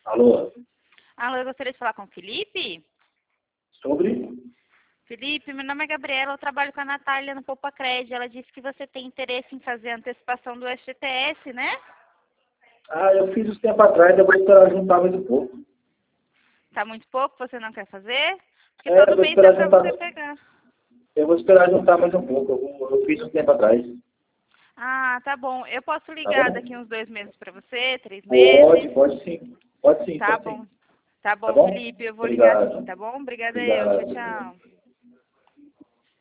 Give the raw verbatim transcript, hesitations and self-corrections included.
Alô? Alô, eu gostaria de falar com o Felipe. Sobre? Felipe, meu nome é Gabriela, eu trabalho com a Natália no Poupa Cred. Ela disse que você tem interesse em fazer a antecipação do F G T S, né? Ah, eu fiz isso tempo atrás, eu vou esperar juntar mais um pouco. Tá muito pouco, você não quer fazer? Porque É, eu todo vou mês dá esperar pra juntar. você pegar. Eu vou esperar juntar mais um pouco. Eu, eu fiz um tempo atrás. Ah, tá bom. Eu posso Tá ligar bom? daqui uns dois meses pra você, três Pode, meses? pode sim. Pode sim, Tá pode bom. sim. Tá Tá bom, bom? Felipe, eu vou ligar sim, Obrigado. tá bom? Obrigada eu. Tchau, Obrigado. tchau.